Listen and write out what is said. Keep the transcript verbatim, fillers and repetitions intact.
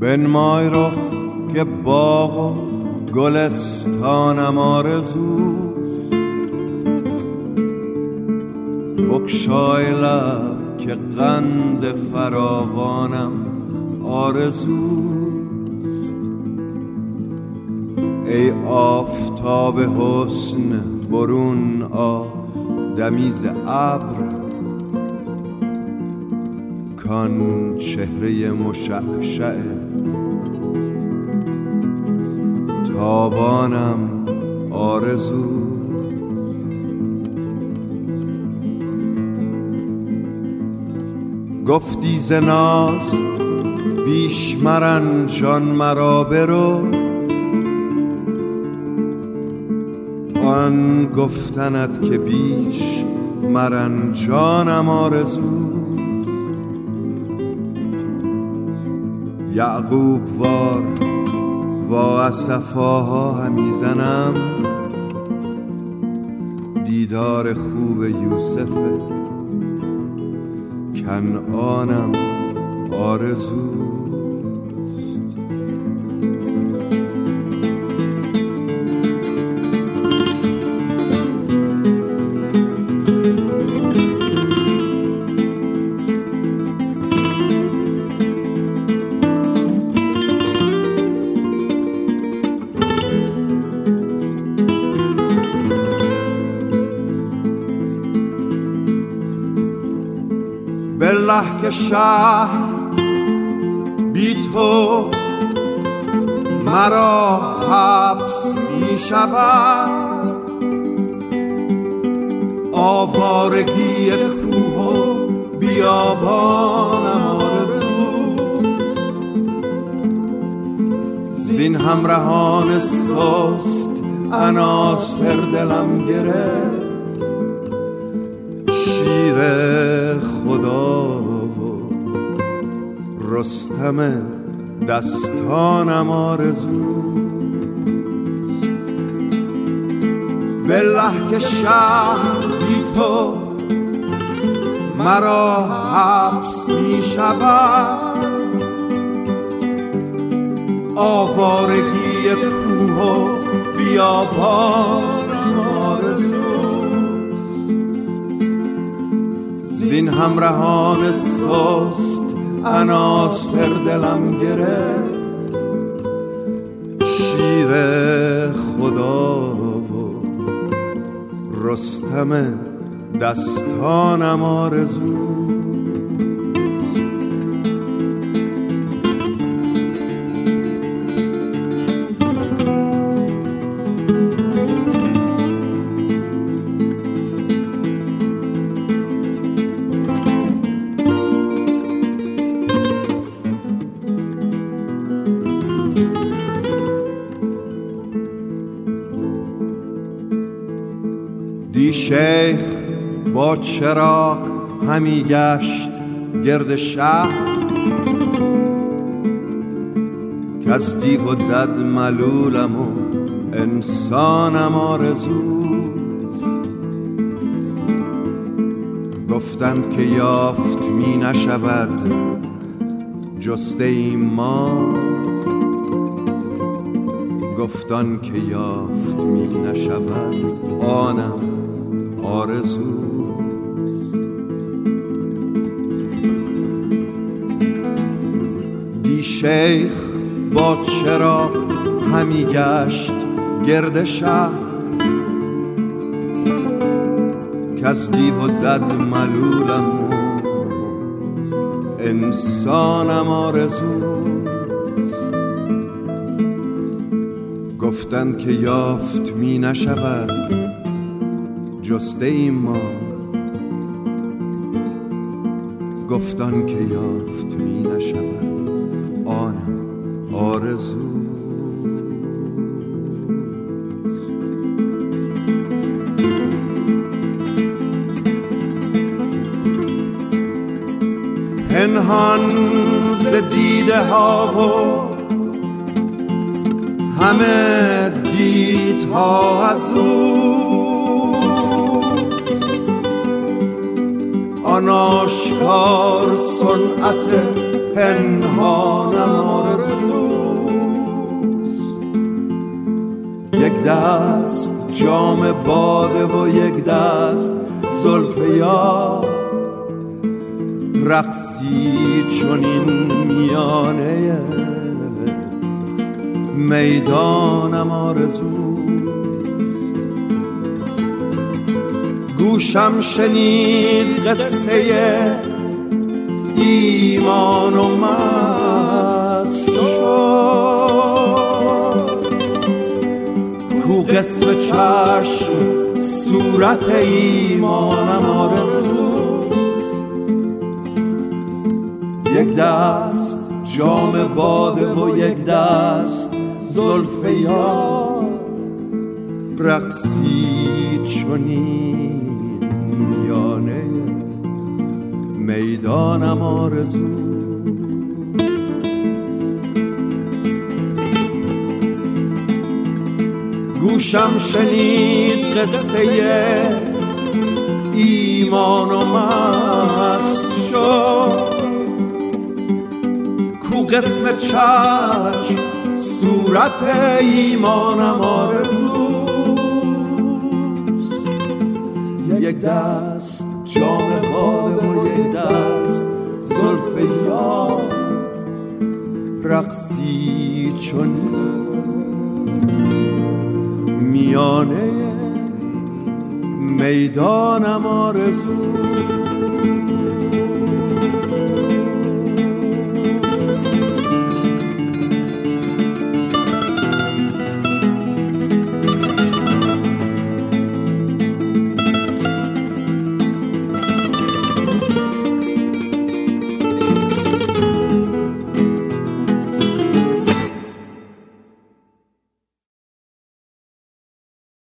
بنمای رخ که باغ و گلستانم آرزوست، بگشای لب که قند فراوانم آرزوست. ای آفتاب حسن برون آ دمیز ابر، کان چهره مشعشع تابانم آرزوست. گفتی ز ناز بیش مرنجان مرا برو، آن گفتنت که بیش مرنجانم آرزوست. یعقوب وار وا از صفاها همی زنم، دیدار خوب یوسف کنعانم آرزوست. بالله که شهر بی تو مرا حبس می شود، آوارگی کوه و بیابانم آرزوست. زین همراهان سست عناصر دلم گرفت، شیر خدا و رستم دستانم آرزوست. بالله که شهر بی تو مرا حبس می شود، آوارگی کوه و بیابانم آرزوست. زین همراهان سست عناصر دلم گرفت، شیر خدا و رستم دستانم آرزوست. دی شیخ با چراغ همی گشت گرد شهر، که از دیو و دد ملولم و انسانم آرزوست. گفتند که یافت می نشود جسته ایم ما، گفتان که یافت می نشود آنم آرزوست. دی شیخ با چراغ همی گشت گرد شهر، که از دیو و دد ملولم و انسانم آرزوست. گفتند که یافت می نشود جسته ایم ما، گفتان که یافت می نشود آنم آرزوست. پنهان ز دیده ها و همه دیدها از او، آن آشکار صنعت پنهانم آرزوست. یک دست جام باده و یک دست زلف یار، رقصی چنین میانه میدانم آرزوست. گوشم شنید قصه ایمان و مست شد، کو قسم چشم صورت ایمانم آرزوست. یک دست جام باده و یک دست زلف یار، رقصی چنین میانه میدانم آرزوست. گوشم شنید قصه ایمان و مست شد، کو قسم چشم صورت ایمانم آرزوست. یک دست جام باده و یک دست زلف یار، رقصی چنین میانه میدانم آرزوست.